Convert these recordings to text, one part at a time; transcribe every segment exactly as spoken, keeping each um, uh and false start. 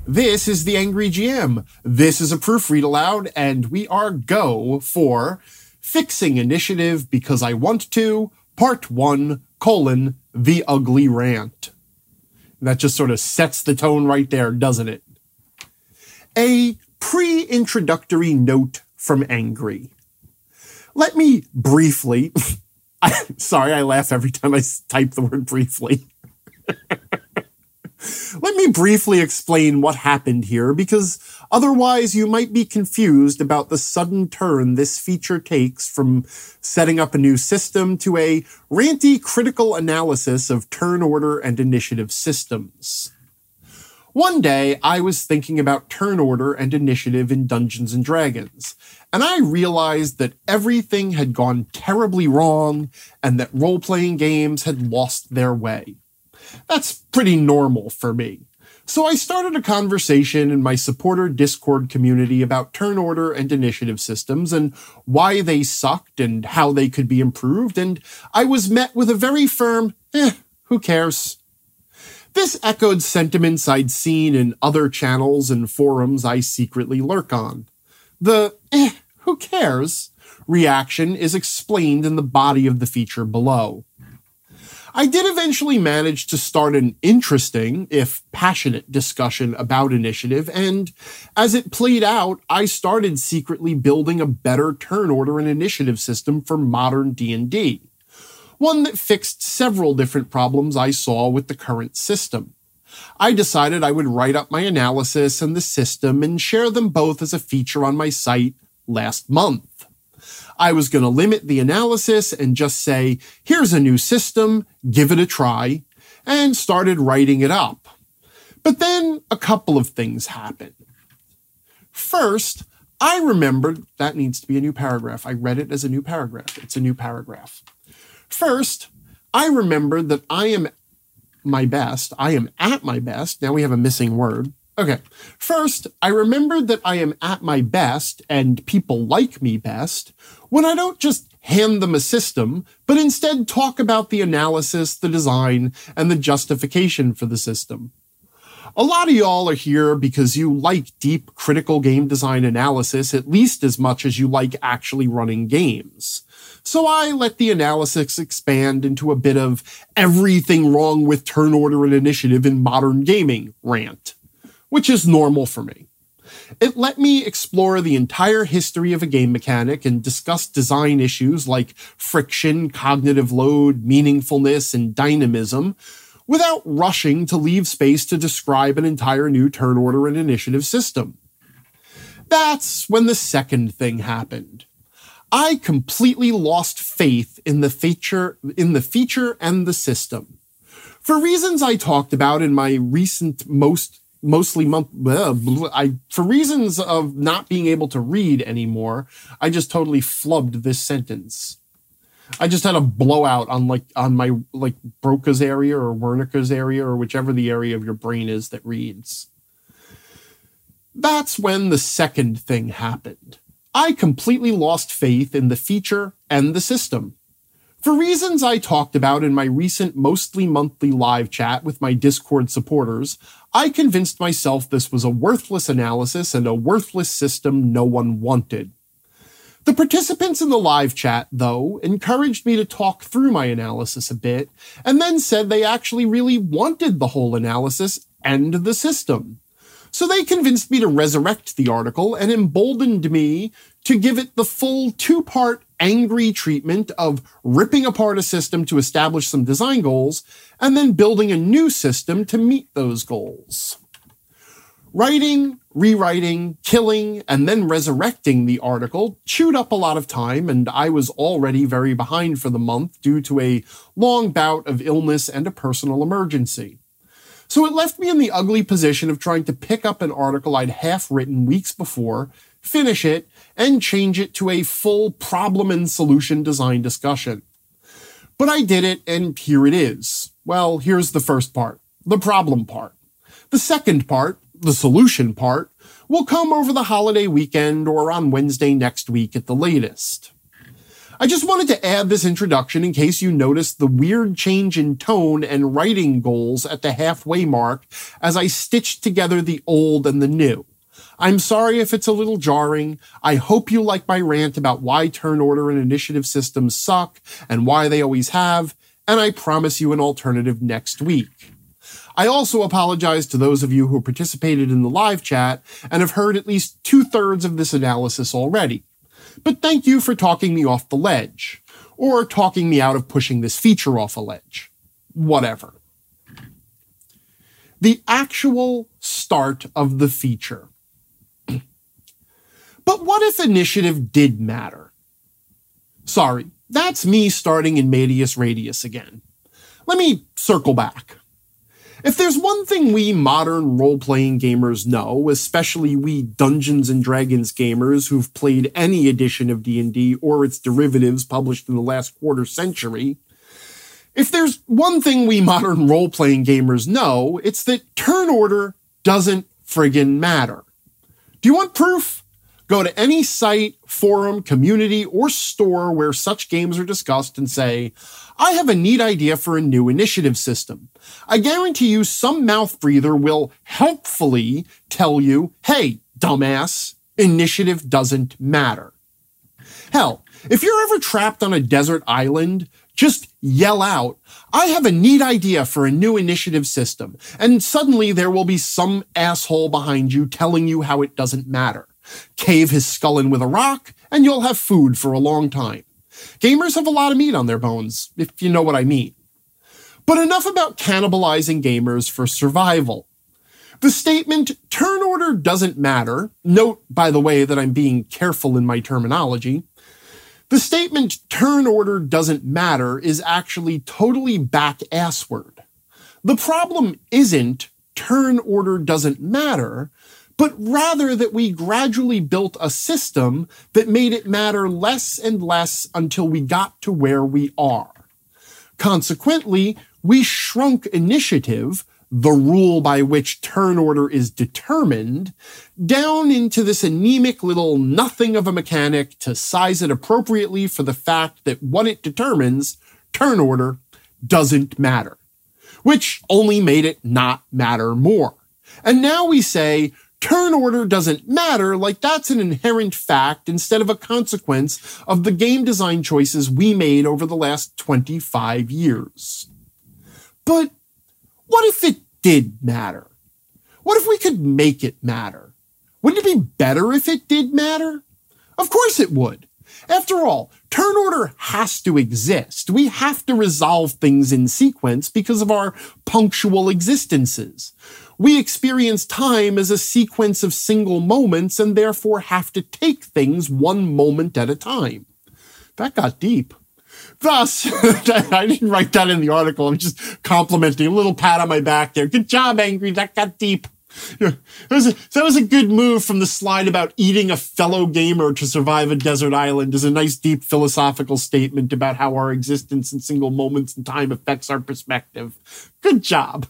This is the Angry G M. This is a proofread aloud, and we are go for Fixing Initiative Because I Want To, Part one, colon, The Ugly Rant. That just sort of sets the tone right there, doesn't it? A pre-introductory note from Angry. Let me briefly... I, sorry, I laugh every time I type the word briefly. Let me briefly explain what happened here, because otherwise you might be confused about the sudden turn this feature takes from setting up a new system to a ranty critical analysis of turn order and initiative systems. One day, I was thinking about turn order and initiative in Dungeons and Dragons, and I realized that everything had gone terribly wrong and that role-playing games had lost their way. That's pretty normal for me. So I started a conversation in my supporter Discord community about turn order and initiative systems and why they sucked and how they could be improved, and I was met with a very firm, eh, who cares? This echoed sentiments I'd seen in other channels and forums I secretly lurk on. The, eh, who cares? Reaction is explained in the body of the feature below. I did eventually manage to start an interesting, if passionate, discussion about initiative, and as it played out, I started secretly building a better turn order and initiative system for modern D and D. One that fixed several different problems I saw with the current system. I decided I would write up my analysis and the system and share them both as a feature on my site last month. I was going to limit the analysis and just say, here's a new system, give it a try, and started writing it up. But then a couple of things happened. First, I remembered that needs to be a new paragraph. I read it as a new paragraph. It's a new paragraph. First, I remembered that I am my best. I am at my best. Now we have a missing word. Okay. First, I remembered that I am at my best and people like me best when I don't just hand them a system, but instead talk about the analysis, the design, and the justification for the system. A lot of y'all are here because you like deep critical game design analysis at least as much as you like actually running games. So I let the analysis expand into a bit of everything wrong with turn order and initiative in modern gaming rant, which is normal for me. It let me explore the entire history of a game mechanic and discuss design issues like friction, cognitive load, meaningfulness, and dynamism without rushing to leave space to describe an entire new turn order and initiative system. That's when the second thing happened. I completely lost faith in the feature, in the feature and the system. For reasons I talked about in my recent most Mostly month, I, for reasons of not being able to read anymore, I just totally flubbed this sentence. I just had a blowout on like, on my, like Broca's area or Wernicke's area or whichever the area of your brain is that reads. That's when the second thing happened. I completely lost faith in the feature and the system. For reasons I talked about in my recent mostly monthly live chat with my Discord supporters, I convinced myself this was a worthless analysis and a worthless system no one wanted. The participants in the live chat, though, encouraged me to talk through my analysis a bit, and then said they actually really wanted the whole analysis and the system. So they convinced me to resurrect the article and emboldened me to give it the full two-part angry treatment of ripping apart a system to establish some design goals and then building a new system to meet those goals. Writing, rewriting, killing, and then resurrecting the article chewed up a lot of time, and I was already very behind for the month due to a long bout of illness and a personal emergency. So it left me in the ugly position of trying to pick up an article I'd half written weeks before, finish it, and change it to a full problem and solution design discussion. But I did it, and here it is. Well, here's the first part, the problem part. The second part, the solution part, will come over the holiday weekend or on Wednesday next week at the latest. I just wanted to add this introduction in case you noticed the weird change in tone and writing goals at the halfway mark as I stitched together the old and the new. I'm sorry if it's a little jarring. I hope you like my rant about why turn order and initiative systems suck and why they always have, and I promise you an alternative next week. I also apologize to those of you who participated in the live chat and have heard at least two-thirds of this analysis already. But thank you for talking me off the ledge, or talking me out of pushing this feature off a ledge. Whatever. The actual start of the feature. But what if initiative did matter? Sorry, that's me starting in medias radius again. Let me circle back. If there's one thing we modern role-playing gamers know, especially we Dungeons and Dragons gamers who've played any edition of D and D or its derivatives published in the last quarter century, if there's one thing we modern role-playing gamers know, it's that turn order doesn't friggin' matter. Do you want proof? Go to any site, forum, community, or store where such games are discussed and say, I have a neat idea for a new initiative system. I guarantee you some mouth breather will helpfully tell you, hey, dumbass, initiative doesn't matter. Hell, if you're ever trapped on a desert island, just yell out, I have a neat idea for a new initiative system, and suddenly there will be some asshole behind you telling you how it doesn't matter. Cave his skull in with a rock, and you'll have food for a long time. Gamers have a lot of meat on their bones, if you know what I mean. But enough about cannibalizing gamers for survival. The statement, turn order doesn't matter, note, by the way, that I'm being careful in my terminology. The statement, turn order doesn't matter, is actually totally back-assward. The problem isn't turn order doesn't matter, but rather that we gradually built a system that made it matter less and less until we got to where we are. Consequently, we shrunk initiative, the rule by which turn order is determined, down into this anemic little nothing of a mechanic to size it appropriately for the fact that what it determines, turn order, doesn't matter, which only made it not matter more. And now we say, turn order doesn't matter like that's an inherent fact instead of a consequence of the game design choices we made over the last twenty-five years. But what if it did matter? What if we could make it matter? Wouldn't it be better if it did matter? Of course it would. After all, turn order has to exist. We have to resolve things in sequence because of our punctual existences. We experience time as a sequence of single moments and therefore have to take things one moment at a time. That got deep. Thus, I didn't write that in the article. I'm just complimenting, a little pat on my back there. Good job, Angry. That got deep. Yeah, that was, a, that was a good move from the slide about eating a fellow gamer to survive a desert island. Is a nice, deep philosophical statement about how our existence in single moments in time affects our perspective. Good job.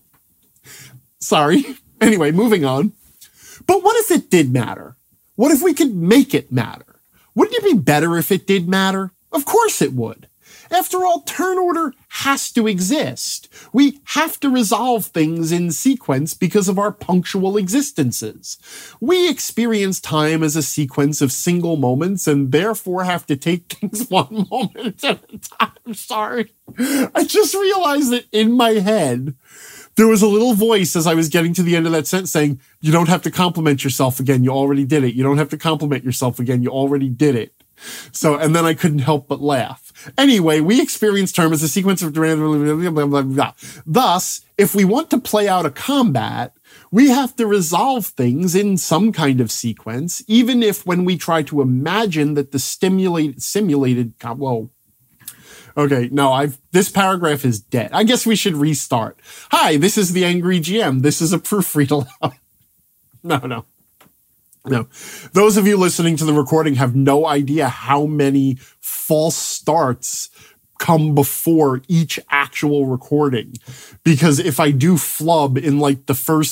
Sorry. Anyway, moving on. But what if it did matter? What if we could make it matter? Wouldn't it be better if it did matter? Of course it would. After all, turn order has to exist. We have to resolve things in sequence because of our punctual existences. We experience time as a sequence of single moments and therefore have to take things one moment at a time. I'm sorry. I just realized that in my head, there was a little voice as I was getting to the end of that sentence saying, you don't have to compliment yourself again. You already did it. You don't have to compliment yourself again. You already did it. So, and then I couldn't help but laugh. Anyway, we experience term as a sequence of blah, blah, blah, blah. Thus, if we want to play out a combat, we have to resolve things in some kind of sequence, even if when we try to imagine that the stimulated, simulated, whoa. Okay, no, I've, this paragraph is dead. I guess we should restart. Hi, this is the Angry G M. This is a proofread aloud. No, no. No, those of you listening to the recording have no idea how many false starts come before each actual recording. Because if I do flub in like the first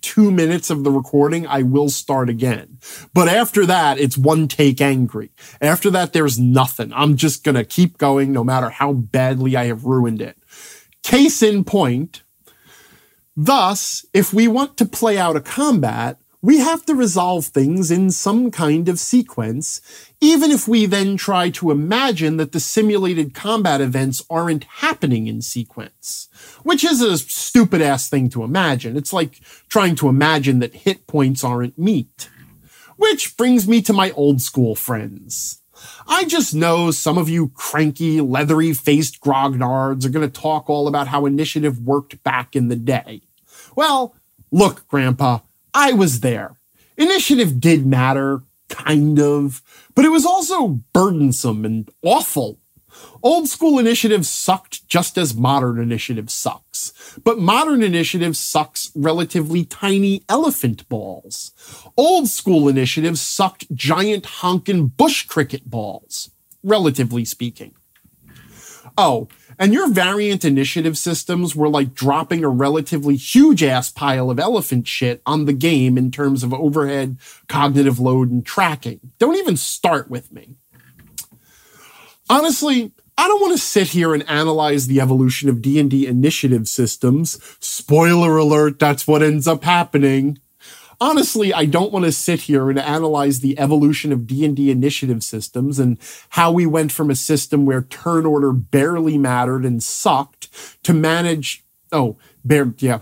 two minutes of the recording, I will start again. But after that, it's one take angry. After that, there's nothing. I'm just going to keep going no matter how badly I have ruined it. Case in point, thus, if we want to play out a combat, we have to resolve things in some kind of sequence, even if we then try to imagine that the simulated combat events aren't happening in sequence, which is a stupid-ass thing to imagine. It's like trying to imagine that hit points aren't meat. Which brings me to my old school friends. I just know some of you cranky, leathery-faced grognards are going to talk all about how initiative worked back in the day. Well, look, Grandpa, I was there. Initiative did matter, kind of, but it was also burdensome and awful. Old school initiative sucked just as modern initiative sucks. But modern initiative sucks relatively tiny elephant balls. Old school initiative sucked giant honkin' bush cricket balls, relatively speaking. Oh, and your variant initiative systems were like dropping a relatively huge-ass pile of elephant shit on the game in terms of overhead, cognitive load, and tracking. Don't even start with me. Honestly, I don't want to sit here and analyze the evolution of D and D initiative systems. Spoiler alert, that's what ends up happening. Honestly, I don't want to sit here and analyze the evolution of D and D initiative systems and how we went from a system where turn order barely mattered and sucked to manage... Oh, bear... Yeah.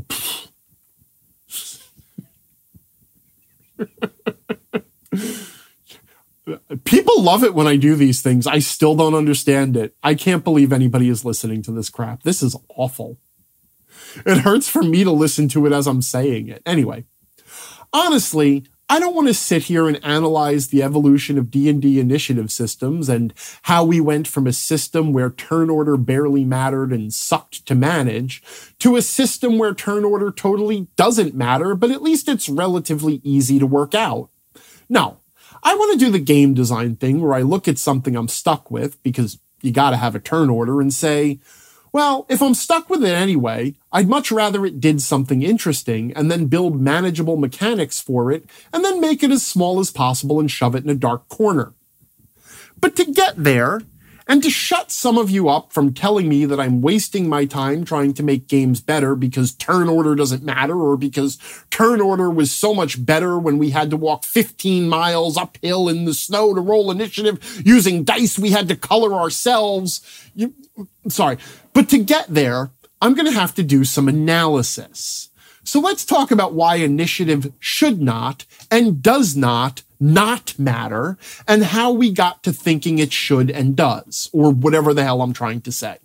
People love it when I do these things. I still don't understand it. I can't believe anybody is listening to this crap. This is awful. It hurts for me to listen to it as I'm saying it. Anyway. Honestly, I don't want to sit here and analyze the evolution of D and D initiative systems and how we went from a system where turn order barely mattered and sucked to manage to a system where turn order totally doesn't matter, but at least it's relatively easy to work out. No, I want to do the game design thing where I look at something I'm stuck with, because you got to have a turn order, and say, well, if I'm stuck with it anyway, I'd much rather it did something interesting and then build manageable mechanics for it and then make it as small as possible and shove it in a dark corner. But to get there, and to shut some of you up from telling me that I'm wasting my time trying to make games better because turn order doesn't matter, or because turn order was so much better when we had to walk fifteen miles uphill in the snow to roll initiative using dice we had to color ourselves. You, sorry. But to get there, I'm going to have to do some analysis. So let's talk about why initiative should not and does not not matter, and how we got to thinking it should and does, or whatever the hell I'm trying to say.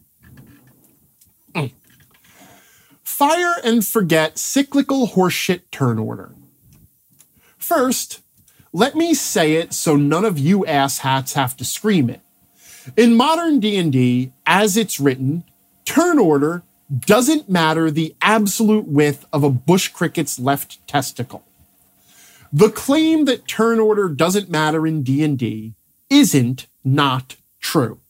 Mm. Fire and forget cyclical horseshit turn order. First, let me say it so none of you asshats have to scream it. In modern D and D, as it's written, turn order doesn't matter the absolute width of a bush cricket's left testicle. The claim that turn order doesn't matter in D and D isn't not true.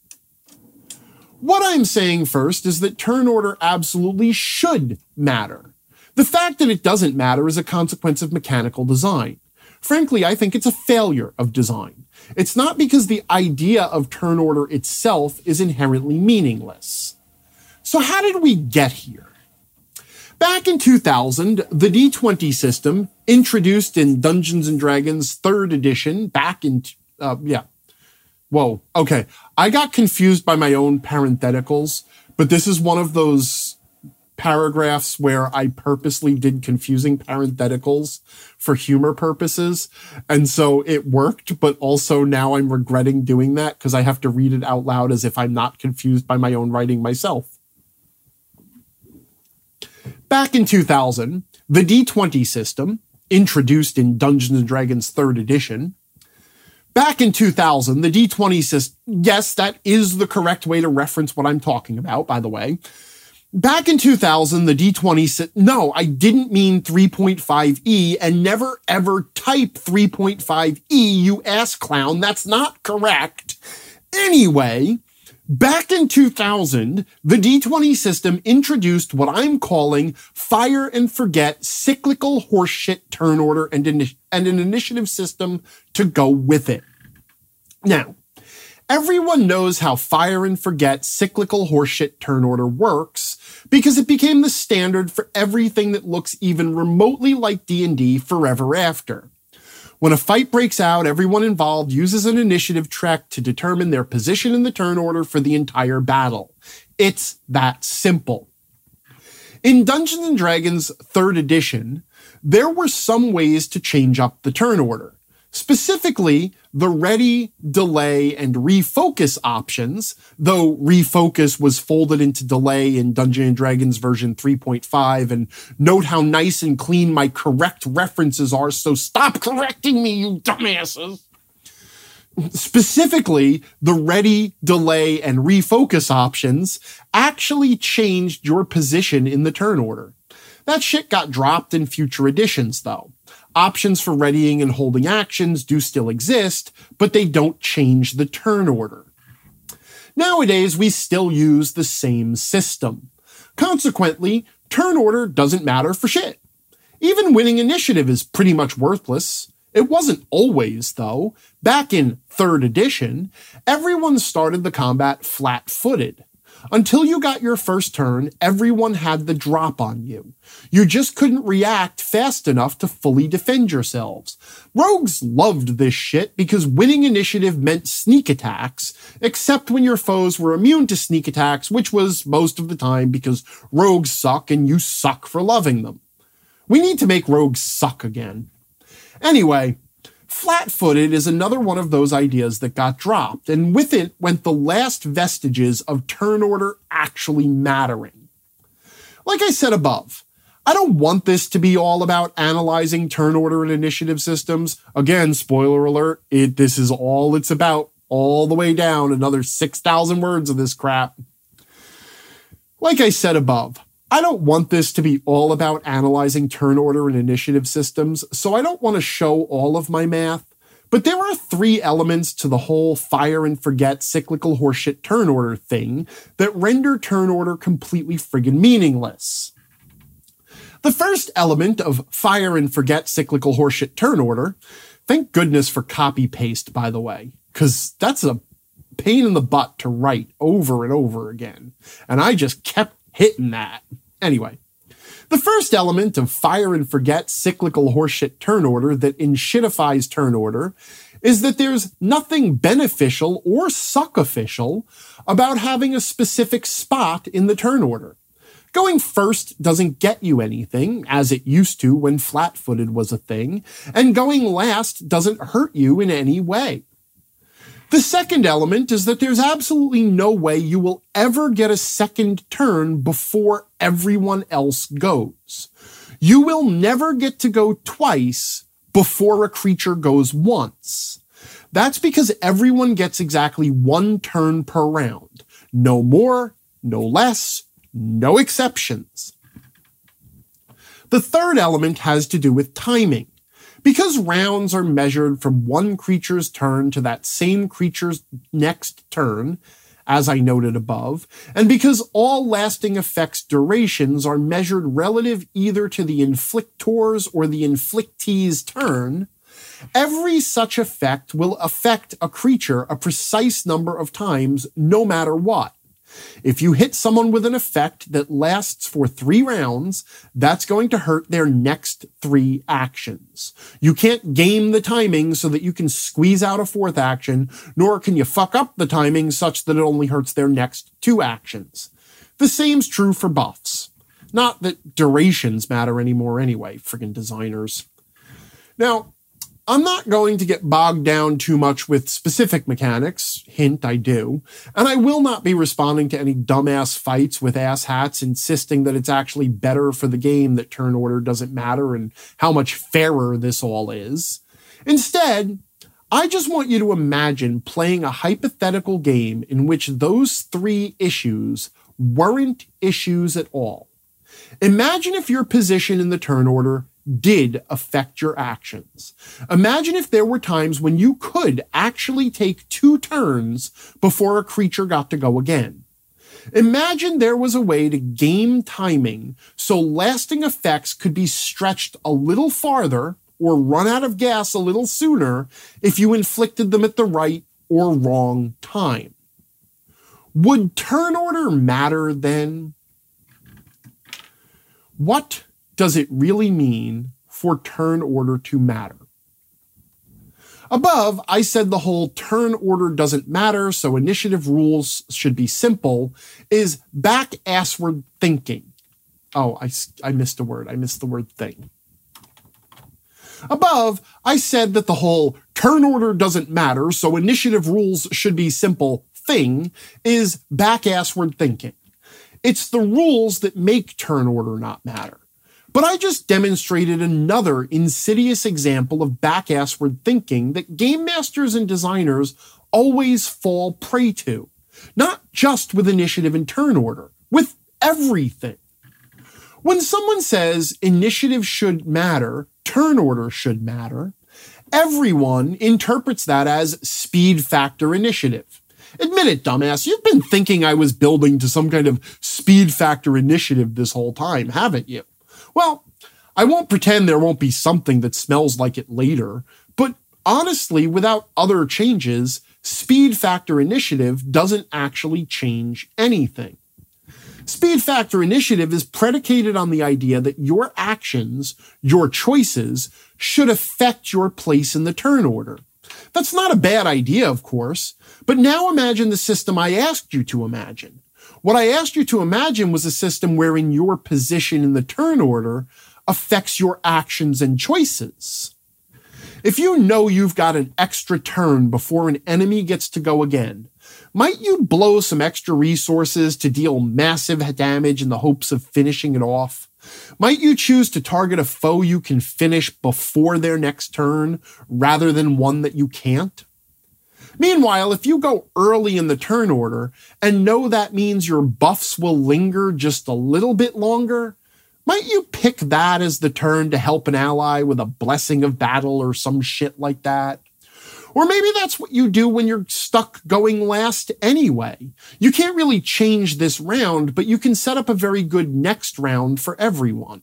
What I'm saying first is that turn order absolutely should matter. The fact that it doesn't matter is a consequence of mechanical design. Frankly, I think it's a failure of design. It's not because the idea of turn order itself is inherently meaningless. So how did we get here? Back in two thousand, the D twenty system, introduced in Dungeons and Dragons third edition, back in, uh, yeah. Whoa, okay. I got confused by my own parentheticals, but this is one of those paragraphs where I purposely did confusing parentheticals for humor purposes. And so it worked, but also now I'm regretting doing that because I have to read it out loud as if I'm not confused by my own writing myself. Back in two thousand, the D twenty system, introduced in Dungeons and Dragons third edition. Back in two thousand, the D twenty system, yes, that is the correct way to reference what I'm talking about, by the way. Back in two thousand, the D twenty system, no, I didn't mean three point five E, and never ever type three point five E, you ass clown. That's not correct. Anyway, Back in two thousand, the D twenty system introduced what I'm calling fire and forget cyclical horseshit turn order and, ini- and an initiative system to go with it. Now, everyone knows how fire and forget cyclical horseshit turn order works because it became the standard for everything that looks even remotely like D and D forever after. When a fight breaks out, everyone involved uses an initiative check to determine their position in the turn order for the entire battle. It's that simple. In Dungeons and Dragons third edition, there were some ways to change up the turn order. Specifically, the ready, delay, and refocus options, though refocus was folded into delay in Dungeons and Dragons version three point five, and note how nice and clean my correct references are, so stop correcting me, you dumbasses. Specifically, the ready, delay, and refocus options actually changed your position in the turn order. That shit got dropped in future editions, though. Options for readying and holding actions do still exist, but they don't change the turn order. Nowadays, we still use the same system. Consequently, turn order doesn't matter for shit. Even winning initiative is pretty much worthless. It wasn't always, though. Back in third edition, everyone started the combat flat-footed. Until you got your first turn, everyone had the drop on you. You just couldn't react fast enough to fully defend yourselves. Rogues loved this shit because winning initiative meant sneak attacks, except when your foes were immune to sneak attacks, which was most of the time because rogues suck and you suck for loving them. We need to make rogues suck again. Anyway, flat-footed is another one of those ideas that got dropped, and with it went the last vestiges of turn order actually mattering. Like I said above, I don't want this to be all about analyzing turn order and initiative systems. Again, spoiler alert, it, this is all it's about, all the way down, another six thousand words of this crap. Like I said above, I don't want this to be all about analyzing turn order and initiative systems, so I don't want to show all of my math, but there are three elements to the whole fire and forget cyclical horseshit turn order thing that render turn order completely friggin' meaningless. The first element of fire and forget cyclical horseshit turn order, thank goodness for copy paste, by the way, because that's a pain in the butt to write over and over again, and I just kept hitting that. Anyway, the first element of fire and forget cyclical horseshit turn order that enshittifies turn order is that there's nothing beneficial or suckificial about having a specific spot in the turn order. Going first doesn't get you anything, as it used to when flat-footed was a thing, and going last doesn't hurt you in any way. The second element is that there's absolutely no way you will ever get a second turn before everyone else goes. You will never get to go twice before a creature goes once. That's because everyone gets exactly one turn per round. No more, no less, no exceptions. The third element has to do with timing. Because rounds are measured from one creature's turn to that same creature's next turn, as I noted above, and because all lasting effects durations are measured relative either to the inflictor's or the inflictee's turn, every such effect will affect a creature a precise number of times no matter what. If you hit someone with an effect that lasts for three rounds, that's going to hurt their next three actions. You can't game the timing so that you can squeeze out a fourth action, nor can you fuck up the timing such that it only hurts their next two actions. The same's true for buffs. Not that durations matter anymore anyway, friggin' designers. Now, I'm not going to get bogged down too much with specific mechanics, hint I do, and I will not be responding to any dumbass fights with asshats insisting that it's actually better for the game that turn order doesn't matter and how much fairer this all is. Instead, I just want you to imagine playing a hypothetical game in which those three issues weren't issues at all. Imagine if your position in the turn order did affect your actions. Imagine if there were times when you could actually take two turns before a creature got to go again. Imagine there was a way to game timing so lasting effects could be stretched a little farther or run out of gas a little sooner if you inflicted them at the right or wrong time. Would turn order matter then? What does it really mean for turn order to matter? Above, I said the whole turn order doesn't matter, so initiative rules should be simple, is back-assward thinking. Oh, I, I missed a word. I missed the word thing. Above, I said that the whole turn order doesn't matter, so initiative rules should be simple thing is back-assward thinking. It's the rules that make turn order not matter. But I just demonstrated another insidious example of back-assward thinking that game masters and designers always fall prey to. Not just with initiative and turn order, with everything. When someone says initiative should matter, turn order should matter, everyone interprets that as speed factor initiative. Admit it, dumbass, you've been thinking I was building to some kind of speed factor initiative this whole time, haven't you? Well, I won't pretend there won't be something that smells like it later, but honestly, without other changes, speed factor initiative doesn't actually change anything. Speed factor initiative is predicated on the idea that your actions, your choices, should affect your place in the turn order. That's not a bad idea, of course, but now imagine the system I asked you to imagine. What I asked you to imagine was a system wherein your position in the turn order affects your actions and choices. If you know you've got an extra turn before an enemy gets to go again, might you blow some extra resources to deal massive damage in the hopes of finishing it off? Might you choose to target a foe you can finish before their next turn rather than one that you can't? Meanwhile, if you go early in the turn order and know that means your buffs will linger just a little bit longer, might you pick that as the turn to help an ally with a blessing of battle or some shit like that? Or maybe that's what you do when you're stuck going last anyway. You can't really change this round, but you can set up a very good next round for everyone.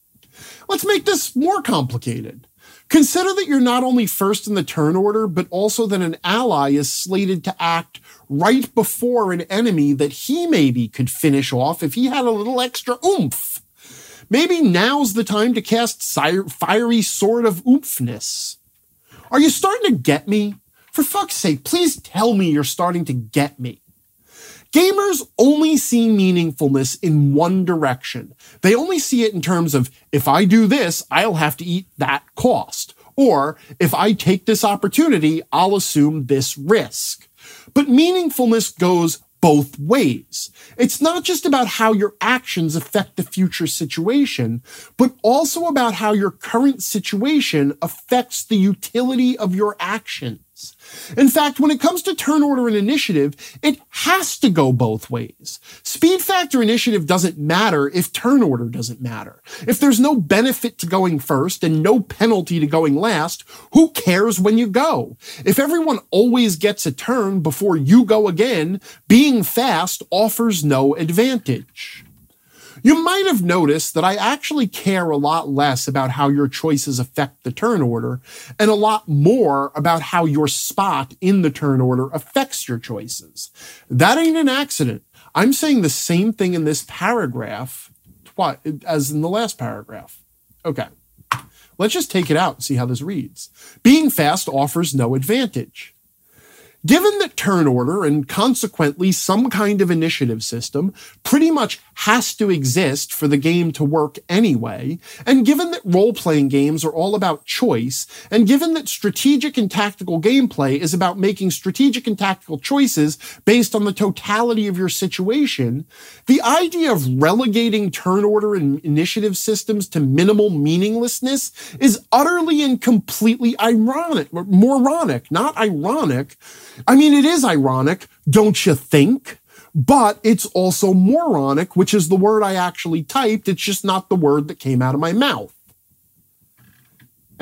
Let's make this more complicated. Consider that you're not only first in the turn order, but also that an ally is slated to act right before an enemy that he maybe could finish off if he had a little extra oomph. Maybe now's the time to cast Fiery Sword of Oomphness. Are you starting to get me? For fuck's sake, please tell me you're starting to get me. Gamers only see meaningfulness in one direction. They only see it in terms of, if I do this, I'll have to eat that cost. Or, if I take this opportunity, I'll assume this risk. But meaningfulness goes both ways. It's not just about how your actions affect the future situation, but also about how your current situation affects the utility of your actions. In fact, when it comes to turn order and initiative, it has to go both ways. Speed factor initiative doesn't matter if turn order doesn't matter. If there's no benefit to going first and no penalty to going last, who cares when you go? If everyone always gets a turn before you go again, being fast offers no advantage. You might have noticed that I actually care a lot less about how your choices affect the turn order and a lot more about how your spot in the turn order affects your choices. That ain't an accident. I'm saying the same thing in this paragraph as in the last paragraph. Okay, let's just take it out and see how this reads. Being fast offers no advantage. Given that turn order and consequently some kind of initiative system pretty much has to exist for the game to work anyway, and given that role-playing games are all about choice, and given that strategic and tactical gameplay is about making strategic and tactical choices based on the totality of your situation, the idea of relegating turn order and initiative systems to minimal meaninglessness is utterly and completely ironic, moronic, not ironic. I mean, it is ironic, don't you think? But it's also moronic, which is the word I actually typed. It's just not the word that came out of my mouth.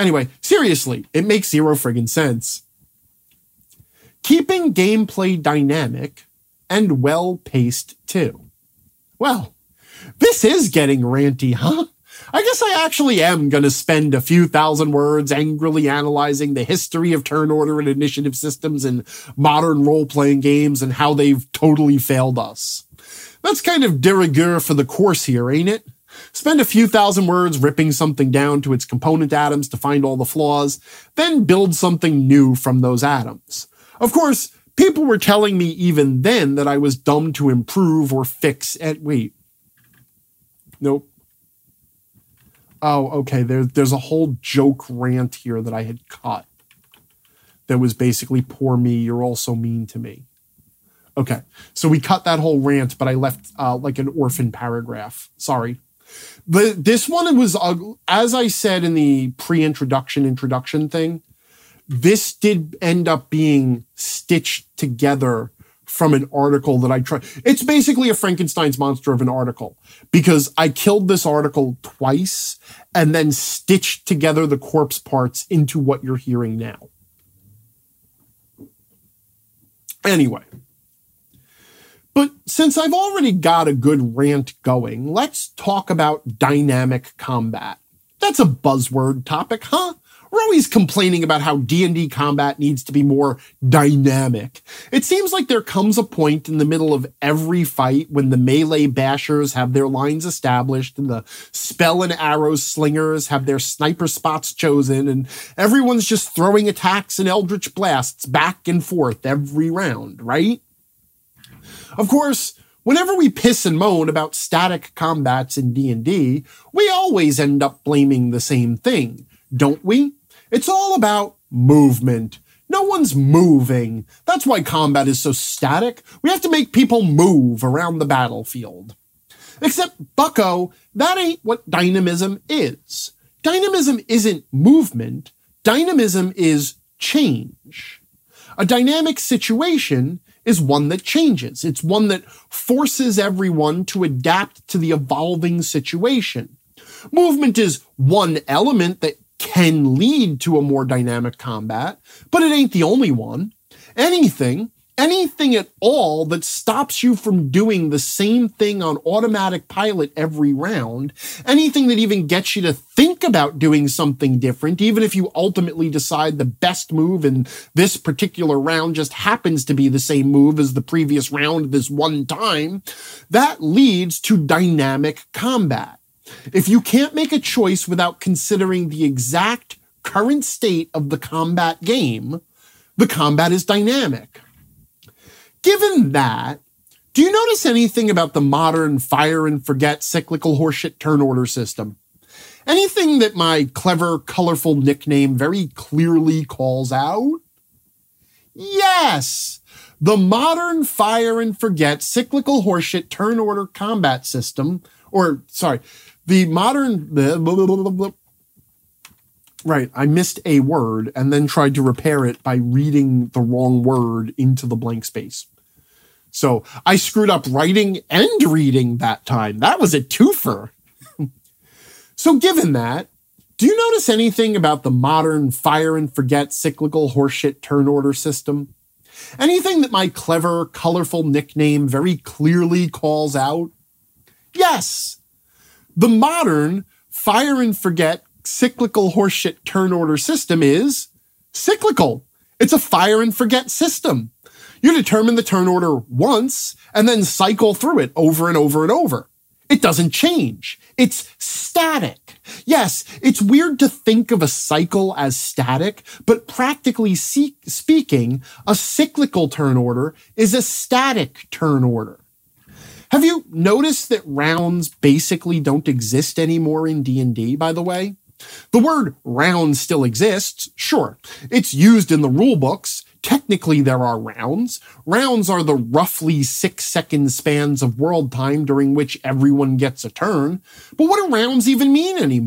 Anyway, seriously, it makes zero friggin' sense. Keeping gameplay dynamic and well-paced too. Well, this is getting ranty, huh? I guess I actually am going to spend a few thousand words angrily analyzing the history of turn order and initiative systems in modern role-playing games and how they've totally failed us. That's kind of de rigueur for the course here, ain't it? Spend a few thousand words ripping something down to its component atoms to find all the flaws, then build something new from those atoms. Of course, people were telling me even then that I was dumb to improve or fix at, wait. Nope. Oh, okay, there, there's a whole joke rant here that I had cut that was basically, poor me, you're all so mean to me. Okay, so we cut that whole rant, but I left uh, like an orphan paragraph. Sorry. The, this one was, uh, as I said in the pre-introduction introduction thing, this did end up being stitched together from an article that I tried. It's basically a Frankenstein's monster of an article because I killed this article twice and then stitched together the corpse parts into what you're hearing now. Anyway. But since I've already got a good rant going, let's talk about dynamic combat. That's a buzzword topic, huh? We're always complaining about how D and D combat needs to be more dynamic. It seems like there comes a point in the middle of every fight when the melee bashers have their lines established and the spell and arrow slingers have their sniper spots chosen and everyone's just throwing attacks and eldritch blasts back and forth every round, right? Of course, whenever we piss and moan about static combats in D and D, we always end up blaming the same thing, don't we? It's all about movement. No one's moving. That's why combat is so static. We have to make people move around the battlefield. Except, bucko, that ain't what dynamism is. Dynamism isn't movement. Dynamism is change. A dynamic situation is one that changes. It's one that forces everyone to adapt to the evolving situation. Movement is one element that can lead to a more dynamic combat, but it ain't the only one. Anything, anything at all that stops you from doing the same thing on automatic pilot every round, anything that even gets you to think about doing something different, even if you ultimately decide the best move in this particular round just happens to be the same move as the previous round this one time, that leads to dynamic combat. If you can't make a choice without considering the exact current state of the combat game, the combat is dynamic. Given that, do you notice anything about the modern fire and forget cyclical horseshit turn order system? Anything that my clever, colorful nickname very clearly calls out? Yes! The modern fire and forget cyclical horseshit turn order combat system, or sorry, the modern, blah, blah, blah, blah, blah. Right, I missed a word and then tried to repair it by reading the wrong word into the blank space. So I screwed up writing and reading that time. That was a twofer. So given that, do you notice anything about the modern fire and forget cyclical horseshit turn order system? Anything that my clever, colorful nickname very clearly calls out? Yes! The modern fire and forget cyclical horseshit turn order system is cyclical. It's a fire and forget system. You determine the turn order once and then cycle through it over and over and over. It doesn't change. It's static. Yes, it's weird to think of a cycle as static, but practically see- speaking, a cyclical turn order is a static turn order. Have you noticed that rounds basically don't exist anymore in D and D, by the way? The word round still exists, sure. It's used in the rule books. Technically, there are rounds. Rounds are the roughly six-second spans of world time during which everyone gets a turn. But what do rounds even mean anymore?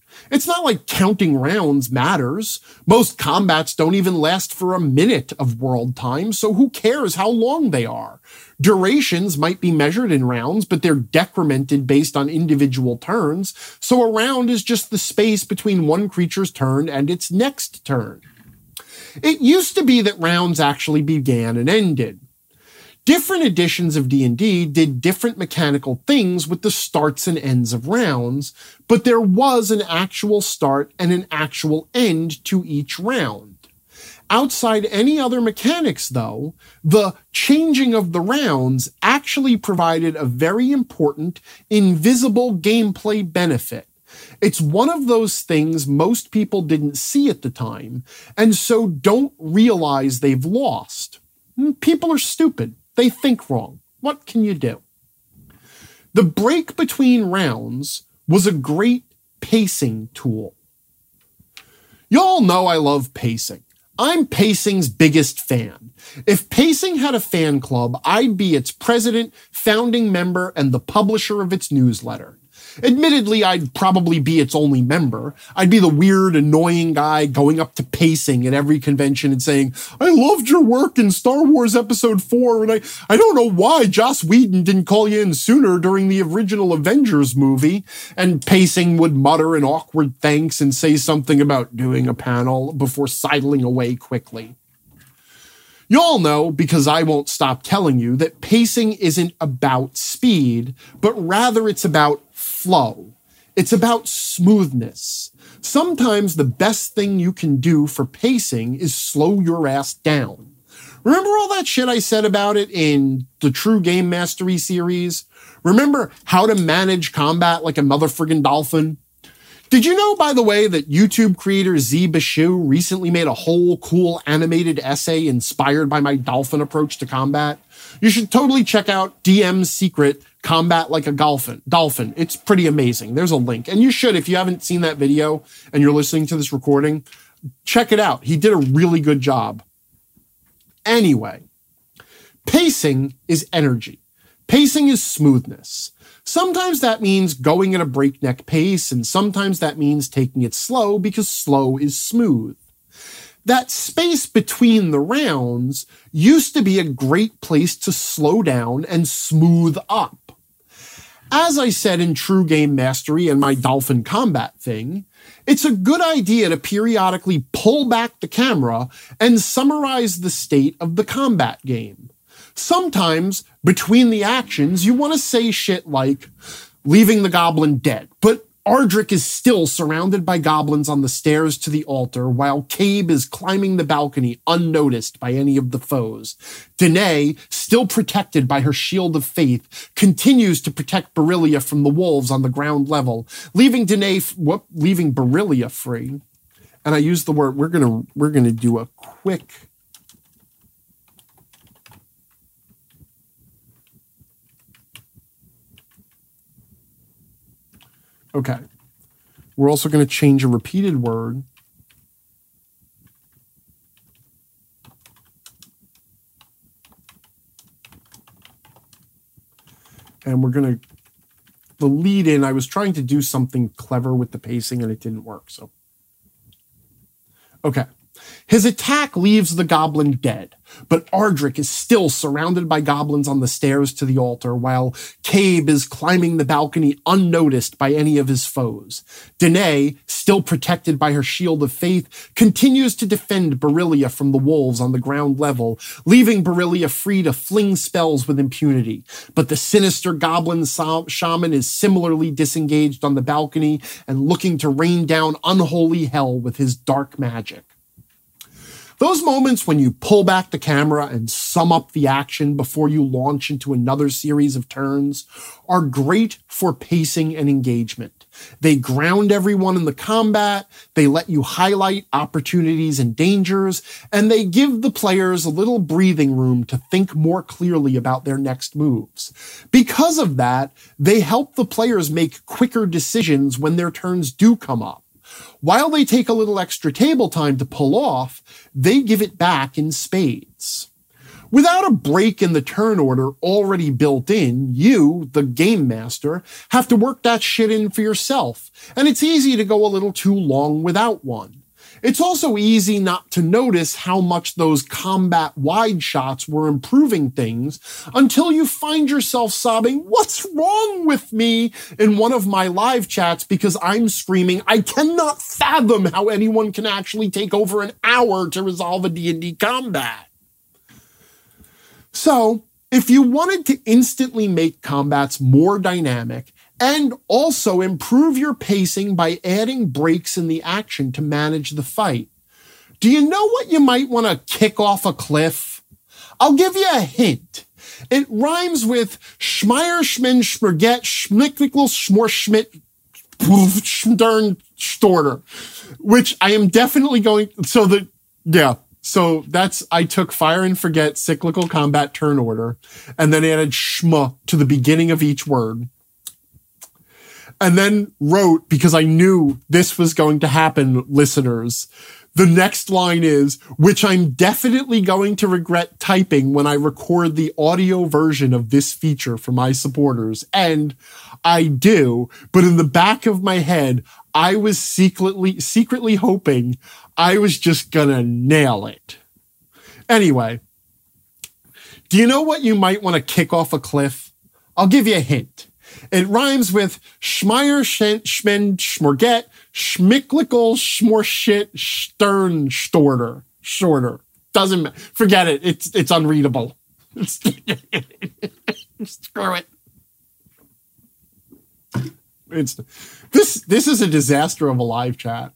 It's not like counting rounds matters. Most combats don't even last for a minute of world time, so who cares how long they are? Durations might be measured in rounds, but they're decremented based on individual turns, so a round is just the space between one creature's turn and its next turn. It used to be that rounds actually began and ended. Different editions of D and D did different mechanical things with the starts and ends of rounds, but there was an actual start and an actual end to each round. Outside any other mechanics, though, the changing of the rounds actually provided a very important, invisible gameplay benefit. It's one of those things most people didn't see at the time, and so don't realize they've lost. People are stupid. They think wrong. What can you do? The break between rounds was a great pacing tool. Y'all know I love pacing. I'm pacing's biggest fan. If pacing had a fan club, I'd be its president, founding member, and the publisher of its newsletter. Admittedly, I'd probably be its only member. I'd be the weird, annoying guy going up to pacing at every convention and saying, I loved your work in Star Wars Episode four, and I, I don't know why Joss Whedon didn't call you in sooner during the original Avengers movie. And pacing would mutter an awkward thanks and say something about doing a panel before sidling away quickly. You all know, because I won't stop telling you, that pacing isn't about speed, but rather it's about flow. It's about smoothness. Sometimes the best thing you can do for pacing is slow your ass down. Remember all that shit I said about it in the True Game Mastery series? Remember how to manage combat like a motherfriggin' dolphin? Did you know, by the way, that YouTube creator Z Bashu recently made a whole cool animated essay inspired by my dolphin approach to combat? You should totally check out D M's Secret, Combat Like a Dolphin. Dolphin. It's pretty amazing. There's a link. And you should, if you haven't seen that video and you're listening to this recording, check it out. He did a really good job. Anyway, pacing is energy. Pacing is smoothness. Sometimes that means going at a breakneck pace, and sometimes that means taking it slow because slow is smooth. That space between the rounds used to be a great place to slow down and smooth up. As I said in True Game Mastery and my dolphin combat thing, it's a good idea to periodically pull back the camera and summarize the state of the combat game. Sometimes, between the actions, you want to say shit like, leaving the goblin dead, but Ardrick is still surrounded by goblins on the stairs to the altar, while Cabe is climbing the balcony unnoticed by any of the foes. Danae, still protected by her shield of faith, continues to protect Barillia from the wolves on the ground level, leaving Danae, whoop, leaving Barillia free. And I use the word, we're gonna, we're gonna do a quick Okay. We're also going to change a repeated word. And we're going to, the lead in, I was trying to do something clever with the pacing and it didn't work. So, okay. His attack leaves the goblin dead, but Ardrick is still surrounded by goblins on the stairs to the altar, while Cabe is climbing the balcony unnoticed by any of his foes. Danae, still protected by her shield of faith, continues to defend Barillia from the wolves on the ground level, leaving Barillia free to fling spells with impunity. But the sinister goblin shaman is similarly disengaged on the balcony and looking to rain down unholy hell with his dark magic. Those moments when you pull back the camera and sum up the action before you launch into another series of turns are great for pacing and engagement. They ground everyone in the combat, they let you highlight opportunities and dangers, and they give the players a little breathing room to think more clearly about their next moves. Because of that, they help the players make quicker decisions when their turns do come up. While they take a little extra table time to pull off, they give it back in spades. Without a break in the turn order already built in, you, the game master, have to work that shit in for yourself, and it's easy to go a little too long without one. It's also easy not to notice how much those combat wide shots were improving things until you find yourself sobbing, "What's wrong with me?" in one of my live chats because I'm screaming, "I cannot fathom how anyone can actually take over an hour to resolve a D and D combat." So, if you wanted to instantly make combats more dynamic and also improve your pacing by adding breaks in the action to manage the fight, do you know what you might want to kick off a cliff? I'll give you a hint. It rhymes with Schmeier, Schmin, Schmerget, Schmicknickl, Schmor, Schmidt, Stern, Storter, which I am definitely going, so the, yeah. So that's, I took Fire and Forget cyclical combat turn order and then added schma to the beginning of each word. And then wrote, because I knew this was going to happen, listeners, the next line is, which I'm definitely going to regret typing when I record the audio version of this feature for my supporters. And I do, but in the back of my head, I was secretly, secretly hoping I was just gonna nail it. Anyway, do you know what you might want to kick off a cliff? I'll give you a hint. It rhymes with Schmeier, Schmen, Schmorget, Schmicklickle, Schmorshit, Stern, Storter. Shorter. Doesn't matter. Forget it. It's it's unreadable. Screw it. It's this this is a disaster of a live chat.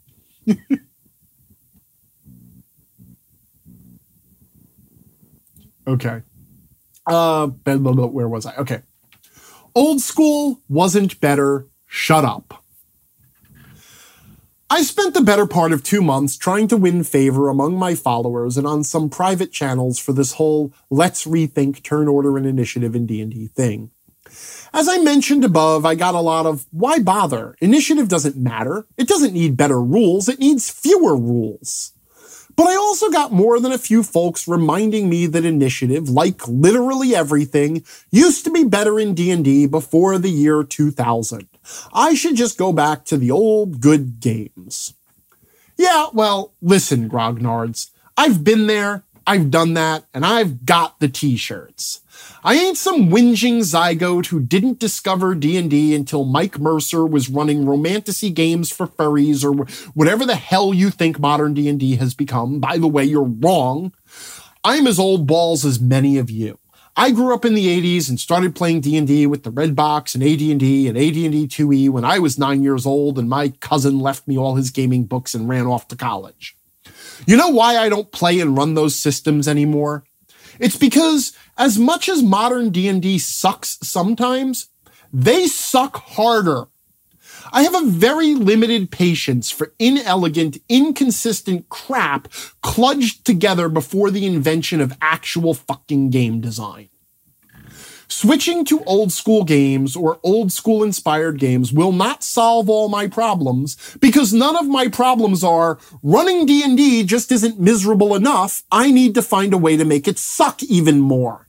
Okay. Uh, where was I? Okay. Old school wasn't better. Shut up. I spent the better part of two months trying to win favor among my followers and on some private channels for this whole let's rethink turn order and initiative in D and D thing. As I mentioned above, I got a lot of, why bother? Initiative doesn't matter. It doesn't need better rules. It needs fewer rules. But I also got more than a few folks reminding me that initiative, like literally everything, used to be better in D and D before the year two thousand. I should just go back to the old good games. Yeah, well, listen, grognards. I've been there, I've done that, and I've got the t-shirts. I ain't some whinging zygote who didn't discover D and D until Mike Mercer was running romantasy games for furries or whatever the hell you think modern D and D has become. By the way, you're wrong. I'm as old balls as many of you. I grew up in the eighties and started playing D and D with the Red Box and A D and D and A D and D two E when I was nine years old and my cousin left me all his gaming books and ran off to college. You know why I don't play and run those systems anymore? It's because as much as modern D and D sucks sometimes, they suck harder. I have a very limited patience for inelegant, inconsistent crap kludged together before the invention of actual fucking game design. Switching to old school games or old school inspired games will not solve all my problems because none of my problems are running D and D just isn't miserable enough. I need to find a way to make it suck even more.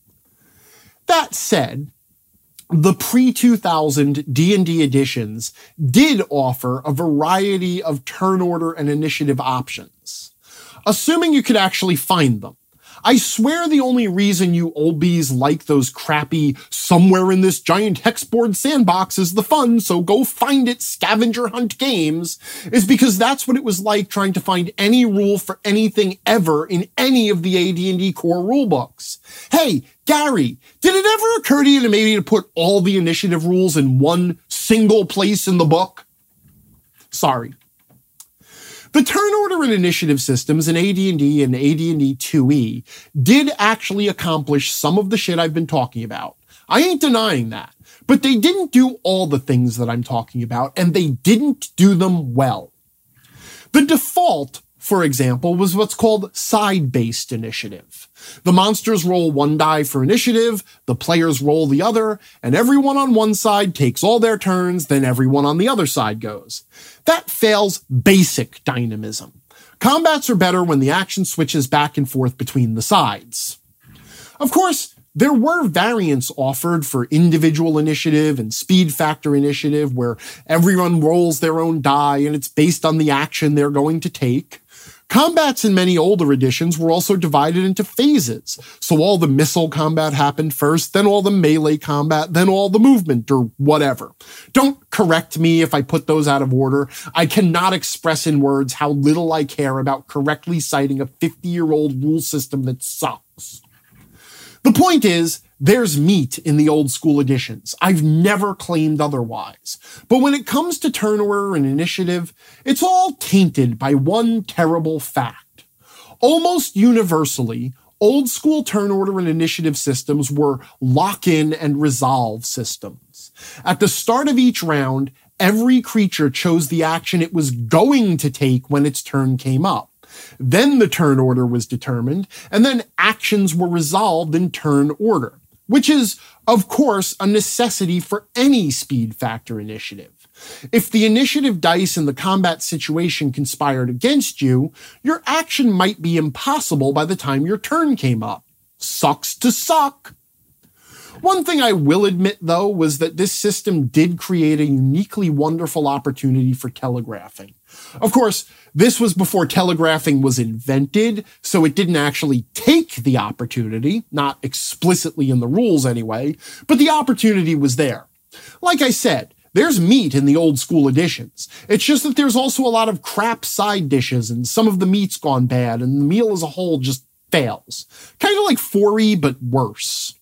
That said, the pre two thousand D and D editions did offer a variety of turn order and initiative options, assuming you could actually find them. I swear the only reason you oldies like those crappy somewhere in this giant hexboard sandbox is the fun, so go find it scavenger hunt games, is because that's what it was like trying to find any rule for anything ever in any of the A D and D core rulebooks. Hey, Gary, did it ever occur to you to maybe to put all the initiative rules in one single place in the book? Sorry. The turn order and initiative systems in A D and D and A D and D two E did actually accomplish some of the shit I've been talking about. I ain't denying that. But they didn't do all the things that I'm talking about, and they didn't do them well. The default, for example, was what's called side-based initiative. The monsters roll one die for initiative, the players roll the other, and everyone on one side takes all their turns, then everyone on the other side goes. That fails basic dynamism. Combats are better when the action switches back and forth between the sides. Of course, there were variants offered for individual initiative and speed factor initiative where everyone rolls their own die and it's based on the action they're going to take. Combats in many older editions were also divided into phases. So all the missile combat happened first, then all the melee combat, then all the movement or whatever. Don't correct me if I put those out of order. I cannot express in words how little I care about correctly citing a fifty-year-old rule system that sucks. The point is, there's meat in the old school editions. I've never claimed otherwise. But when it comes to turn order and initiative, it's all tainted by one terrible fact. Almost universally, old school turn order and initiative systems were lock-in and resolve systems. At the start of each round, every creature chose the action it was going to take when its turn came up. Then the turn order was determined, and then actions were resolved in turn order, which is, of course, a necessity for any speed factor initiative. If the initiative dice in the combat situation conspired against you, your action might be impossible by the time your turn came up. Sucks to suck. One thing I will admit, though, was that this system did create a uniquely wonderful opportunity for telegraphing. Of course, this was before telegraphing was invented, so it didn't actually take the opportunity, not explicitly in the rules anyway, but the opportunity was there. Like I said, there's meat in the old school editions. It's just that there's also a lot of crap side dishes and some of the meat's gone bad and the meal as a whole just fails. Kind of like four E, but worse.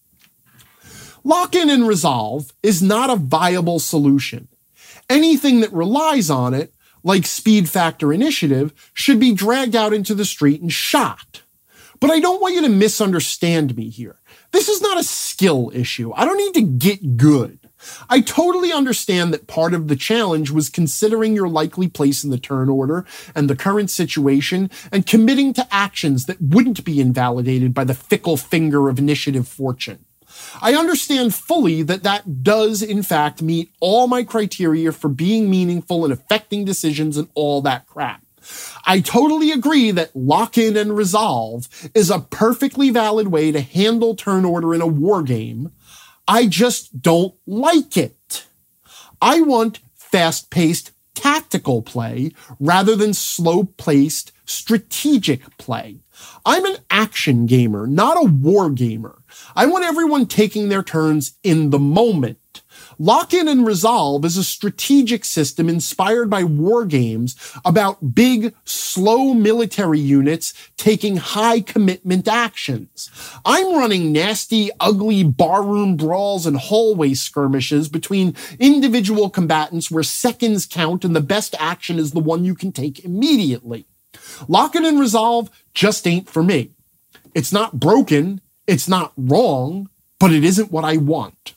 Lock-in and resolve is not a viable solution. Anything that relies on it, like speed factor initiative, should be dragged out into the street and shot. But I don't want you to misunderstand me here. This is not a skill issue. I don't need to get good. I totally understand that part of the challenge was considering your likely place in the turn order and the current situation and committing to actions that wouldn't be invalidated by the fickle finger of initiative fortune. I understand fully that that does, in fact, meet all my criteria for being meaningful and affecting decisions and all that crap. I totally agree that lock-in and resolve is a perfectly valid way to handle turn order in a war game. I just don't like it. I want fast-paced tactical play rather than slow-paced strategic play. I'm an action gamer, not a war gamer. I want everyone taking their turns in the moment. Lock-in and resolve is a strategic system inspired by war games about big, slow military units taking high commitment actions. I'm running nasty, ugly barroom brawls and hallway skirmishes between individual combatants where seconds count and the best action is the one you can take immediately. Lock-in and resolve just ain't for me. It's not broken, it's not wrong, but it isn't what I want.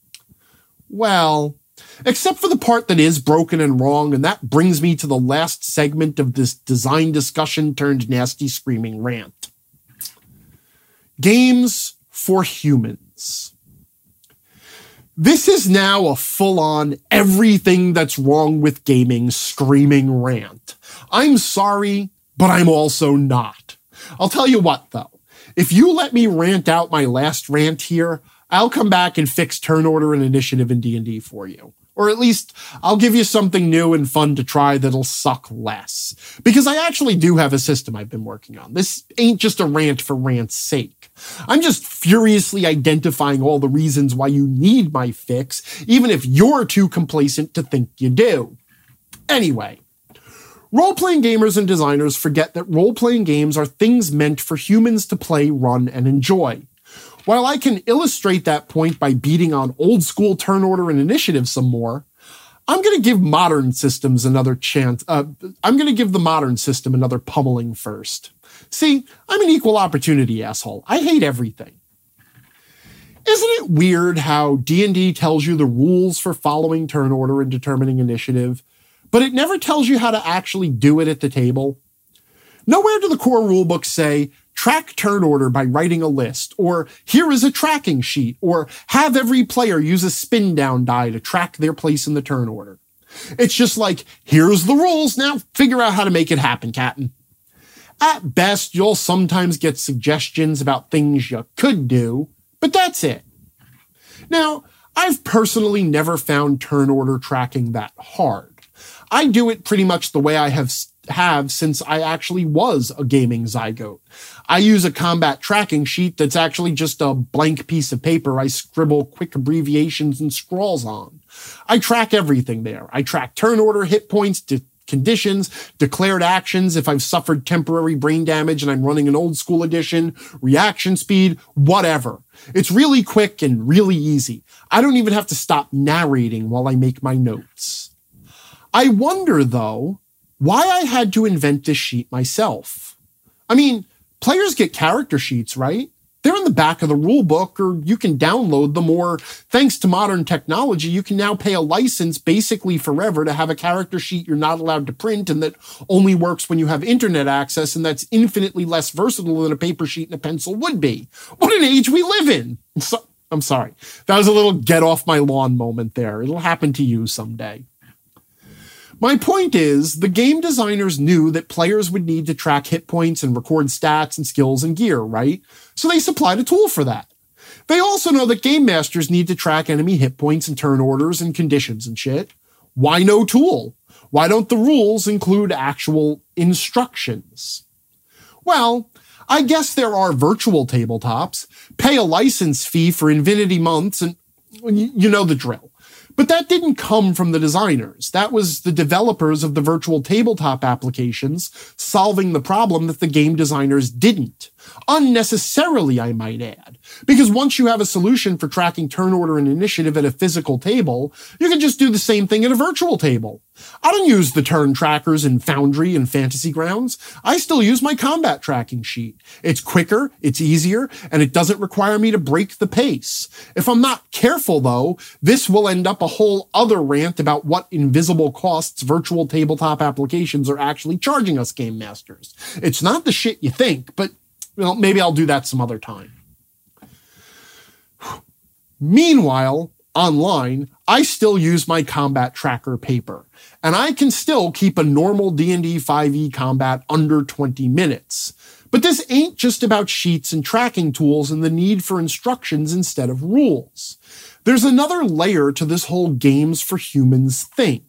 Well, except for the part that is broken and wrong, and that brings me to the last segment of this design discussion turned nasty screaming rant. Games for humans. This is now a full-on everything that's wrong with gaming screaming rant. I'm sorry, but I'm also not. I'll tell you what, though. If you let me rant out my last rant here, I'll come back and fix turn order and initiative in D and D for you. Or at least I'll give you something new and fun to try that'll suck less. Because I actually do have a system I've been working on. This ain't just a rant for rant's sake. I'm just furiously identifying all the reasons why you need my fix, even if you're too complacent to think you do. Anyway. Role-playing gamers and designers forget that role-playing games are things meant for humans to play, run, and enjoy. While I can illustrate that point by beating on old-school turn order and initiative some more, I'm going to give modern systems another chance. Uh, I'm going to give the modern system another pummeling first. See, I'm an equal opportunity asshole. I hate everything. Isn't it weird how D and D tells you the rules for following turn order and determining initiative, but it never tells you how to actually do it at the table? Nowhere do the core rulebooks say, track turn order by writing a list, or here is a tracking sheet, or have every player use a spin down die to track their place in the turn order. It's just like, here's the rules, now figure out how to make it happen, Captain. At best, you'll sometimes get suggestions about things you could do, but that's it. Now, I've personally never found turn order tracking that hard. I do it pretty much the way I have have since I actually was a gaming zygote. I use a combat tracking sheet that's actually just a blank piece of paper I scribble quick abbreviations and scrawls on. I track everything there. I track turn order, hit points, de- conditions, declared actions if I've suffered temporary brain damage and I'm running an old school edition, reaction speed, whatever. It's really quick and really easy. I don't even have to stop narrating while I make my notes. I wonder, though, why I had to invent this sheet myself. I mean, players get character sheets, right? They're in the back of the rule book, or you can download them, or thanks to modern technology, you can now pay a license basically forever to have a character sheet you're not allowed to print and that only works when you have internet access, and that's infinitely less versatile than a paper sheet and a pencil would be. What an age we live in! So, I'm sorry. That was a little get off my lawn moment there. It'll happen to you someday. My point is, the game designers knew that players would need to track hit points and record stats and skills and gear, right? So they supplied a tool for that. They also know that game masters need to track enemy hit points and turn orders and conditions and shit. Why no tool? Why don't the rules include actual instructions? Well, I guess there are virtual tabletops. Pay a license fee for infinity months and you know the drill. But that didn't come from the designers. That was the developers of the virtual tabletop applications solving the problem that the game designers didn't. Unnecessarily, I might add. Because once you have a solution for tracking turn order and initiative at a physical table, you can just do the same thing at a virtual table. I don't use the turn trackers in Foundry and Fantasy Grounds. I still use my combat tracking sheet. It's quicker, it's easier, and it doesn't require me to break the pace. If I'm not careful, though, this will end up a whole other rant about what invisible costs virtual tabletop applications are actually charging us game masters. It's not the shit you think, but well, maybe I'll do that some other time. Meanwhile, online, I still use my combat tracker paper, and I can still keep a normal D and D five e combat under twenty minutes. But this ain't just about sheets and tracking tools and the need for instructions instead of rules. There's another layer to this whole games for humans thing.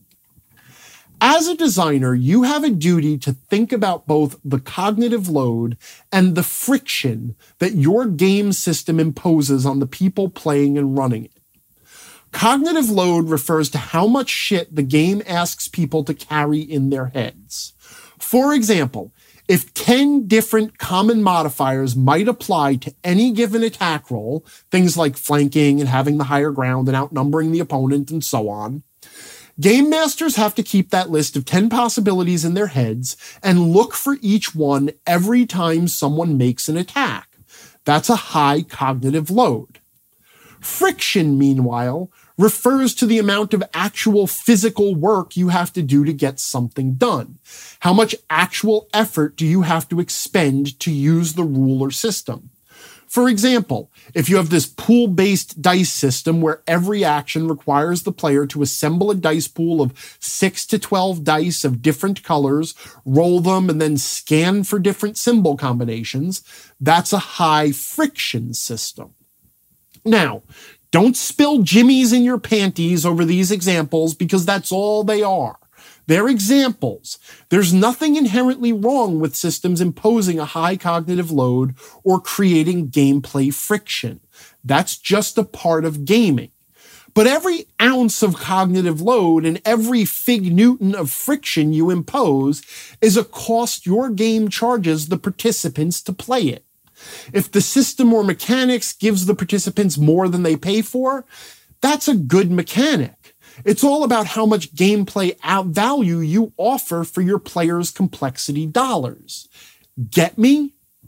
As a designer, you have a duty to think about both the cognitive load and the friction that your game system imposes on the people playing and running it. Cognitive load refers to how much shit the game asks people to carry in their heads. For example, if ten different common modifiers might apply to any given attack roll, things like flanking and having the higher ground and outnumbering the opponent and so on, game masters have to keep that list of ten possibilities in their heads and look for each one every time someone makes an attack. That's a high cognitive load. Friction, meanwhile, refers to the amount of actual physical work you have to do to get something done. How much actual effort do you have to expend to use the rule or system? For example, if you have this pool-based dice system where every action requires the player to assemble a dice pool of six to twelve dice of different colors, roll them, and then scan for different symbol combinations, that's a high friction system. Now, don't spill jimmies in your panties over these examples because that's all they are. They're examples. There's nothing inherently wrong with systems imposing a high cognitive load or creating gameplay friction. That's just a part of gaming. But every ounce of cognitive load and every fig Newton of friction you impose is a cost your game charges the participants to play it. If the system or mechanics gives the participants more than they pay for, that's a good mechanic. It's all about how much gameplay value you offer for your players' complexity dollars. Get me?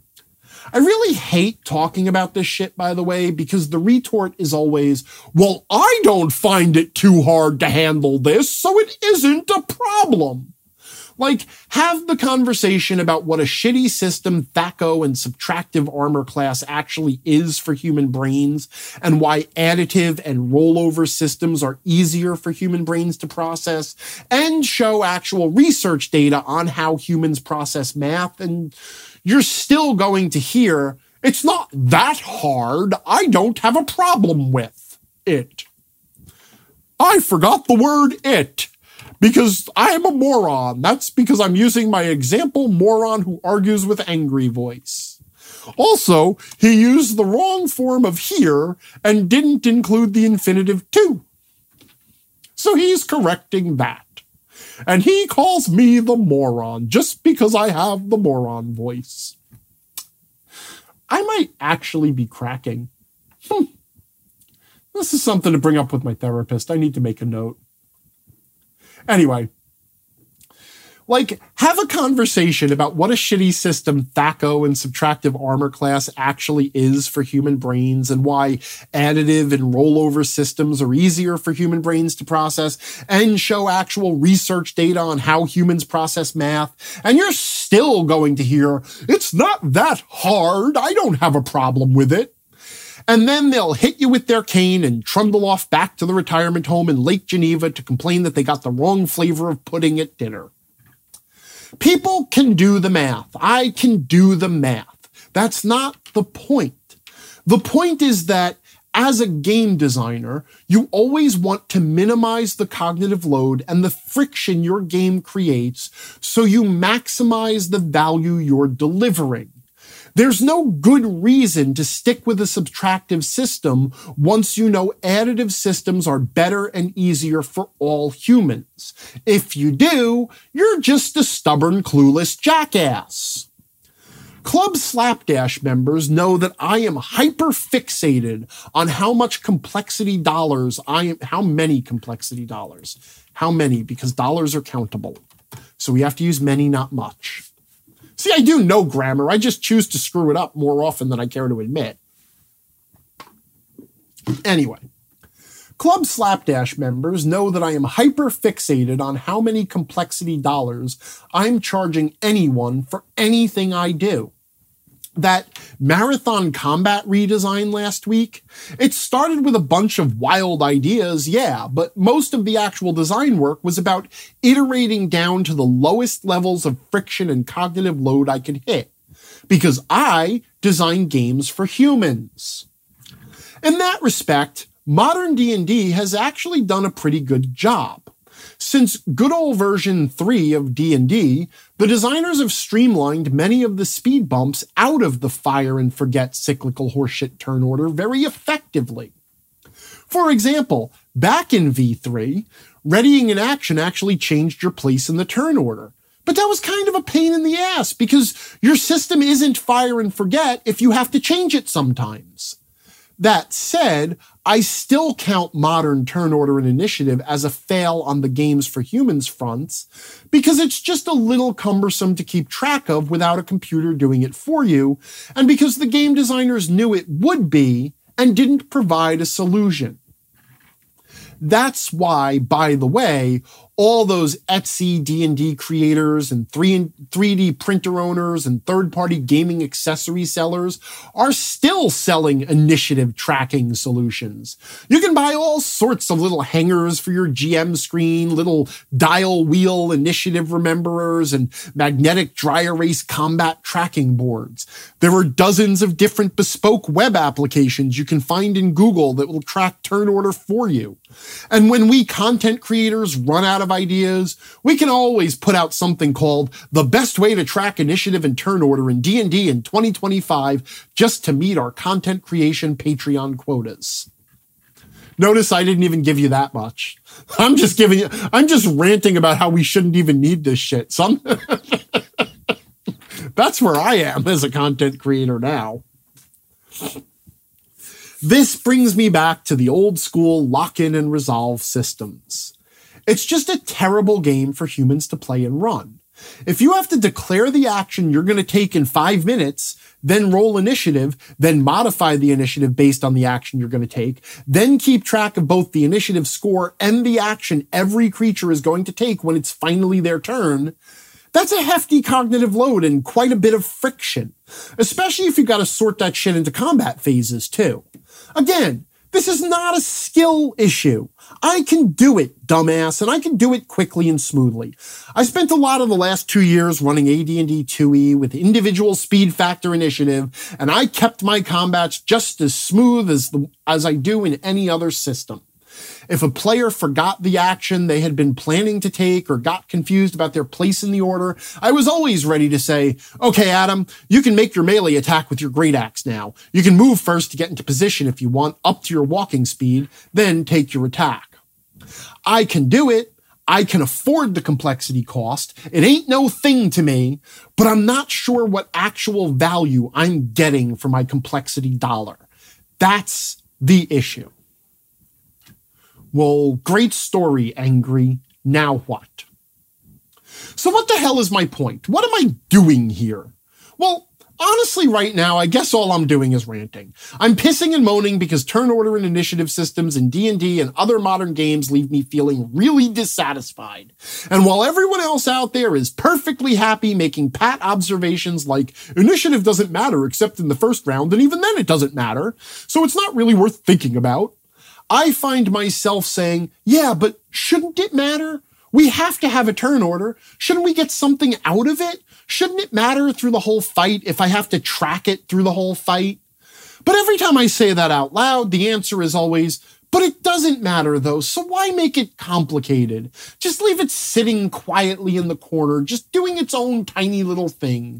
I really hate talking about this shit, by the way, because the retort is always, well, I don't find it too hard to handle this, so it isn't a problem. Like, have the conversation about what a shitty system THAC0 and subtractive armor class actually is for human brains, and why additive and rollover systems are easier for human brains to process, and show actual research data on how humans process math, and you're still going to hear, it's not that hard, I don't have a problem with it. I forgot the word it. Because I am a moron. That's because I'm using my example moron who argues with angry voice. Also, he used the wrong form of here and didn't include the infinitive to. So he's correcting that. And he calls me the moron just because I have the moron voice. I might actually be cracking. Hmm. This is something to bring up with my therapist. I need to make a note. Anyway, like, have a conversation about what a shitty system THAC0 and subtractive armor class actually is for human brains, and why additive and rollover systems are easier for human brains to process, and show actual research data on how humans process math. And you're still going to hear, it's not that hard, I don't have a problem with it. And then they'll hit you with their cane and trundle off back to the retirement home in Lake Geneva to complain that they got the wrong flavor of pudding at dinner. People can do the math. I can do the math. That's not the point. The point is that as a game designer, you always want to minimize the cognitive load and the friction your game creates so you maximize the value you're delivering. There's no good reason to stick with a subtractive system once you know additive systems are better and easier for all humans. If you do, you're just a stubborn, clueless jackass. Club Slapdash members know that I am hyper-fixated on how much complexity dollars I am, how many complexity dollars. How many? Because dollars are countable. So we have to use many, not much. See, I do know grammar. I just choose to screw it up more often than I care to admit. Anyway, Club Slapdash members know that I am hyper-fixated on how many complexity dollars I'm charging anyone for anything I do. That Marathon Combat redesign last week, it started with a bunch of wild ideas, yeah, but most of the actual design work was about iterating down to the lowest levels of friction and cognitive load I could hit, because I design games for humans. In that respect, modern D and D has actually done a pretty good job. Since good old version three of D and D, the designers have streamlined many of the speed bumps out of the fire and forget cyclical horseshit turn order very effectively. For example, back in V three, readying an action actually changed your place in the turn order. But that was kind of a pain in the ass because your system isn't fire and forget if you have to change it sometimes. That said, I still count modern turn order and initiative as a fail on the games for humans fronts because it's just a little cumbersome to keep track of without a computer doing it for you, and because the game designers knew it would be and didn't provide a solution. That's why, by the way, all those Etsy D and D creators and three D printer owners and third-party gaming accessory sellers are still selling initiative tracking solutions. You can buy all sorts of little hangers for your G M screen, little dial wheel initiative rememberers, and magnetic dry erase combat tracking boards. There are dozens of different bespoke web applications you can find in Google that will track turn order for you. And when we content creators run out of ideas, we can always put out something called the best way to track initiative and turn order in D and D in twenty twenty-five just to meet our content creation Patreon quotas. Notice I didn't even give you that much. I'm just giving you, I'm just ranting about how we shouldn't even need this shit. Some That's where I am as a content creator now. This brings me back to the old school lock-in and resolve systems. It's just a terrible game for humans to play and run. If you have to declare the action you're going to take in five minutes, then roll initiative, then modify the initiative based on the action you're going to take, then keep track of both the initiative score and the action every creature is going to take when it's finally their turn, That's a hefty cognitive load and quite a bit of friction, especially if you got to sort that shit into combat phases too. Again, this is not a skill issue. I can do it, dumbass, and I can do it quickly and smoothly. I spent a lot of the last two years running A D and D two E with individual speed factor initiative, and I kept my combats just as smooth as, the, as I do in any other system. If a player forgot the action they had been planning to take or got confused about their place in the order, I was always ready to say, okay, Adam, you can make your melee attack with your great axe now. You can move first to get into position if you want, up to your walking speed, then take your attack. I can do it. I can afford the complexity cost. It ain't no thing to me, but I'm not sure what actual value I'm getting for my complexity dollar. That's the issue. Well, great story, Angry. Now what? So what the hell is my point? What am I doing here? Well, honestly, right now, I guess all I'm doing is ranting. I'm pissing and moaning because turn order and initiative systems in D and D and other modern games leave me feeling really dissatisfied. And while everyone else out there is perfectly happy making pat observations like initiative doesn't matter except in the first round, and even then it doesn't matter, so it's not really worth thinking about, I find myself saying, yeah, but shouldn't it matter? We have to have a turn order. Shouldn't we get something out of it? Shouldn't it matter through the whole fight if I have to track it through the whole fight? But every time I say that out loud, the answer is always, but it doesn't matter though, so why make it complicated? Just leave it sitting quietly in the corner, just doing its own tiny little thing.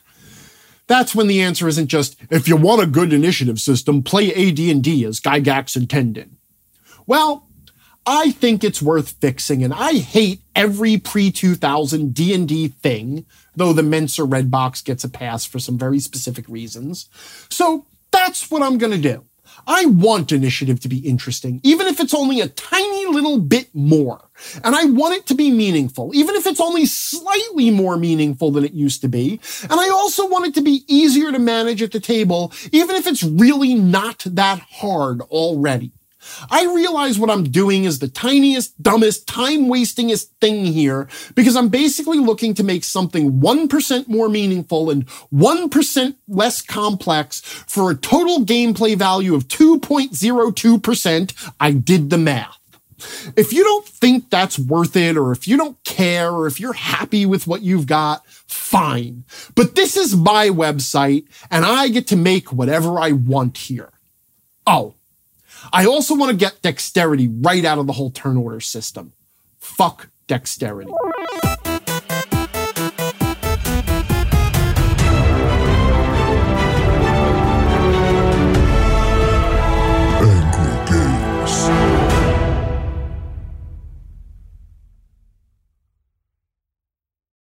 That's when the answer isn't just, if you want a good initiative system, play A D and D as Gygax intended. Well, I think it's worth fixing, and I hate every pre two thousand D and D thing, though the Mensa Red Box gets a pass for some very specific reasons. So that's what I'm going to do. I want initiative to be interesting, even if it's only a tiny little bit more. And I want it to be meaningful, even if it's only slightly more meaningful than it used to be. And I also want it to be easier to manage at the table, even if it's really not that hard already. I realize what I'm doing is the tiniest, dumbest, time-wastingest thing here because I'm basically looking to make something one percent more meaningful and one percent less complex for a total gameplay value of two point zero two percent. I did the math. If you don't think that's worth it, or if you don't care, or if you're happy with what you've got, fine. But this is my website, and I get to make whatever I want here. Oh. I also want to get dexterity right out of the whole turn order system. Fuck dexterity.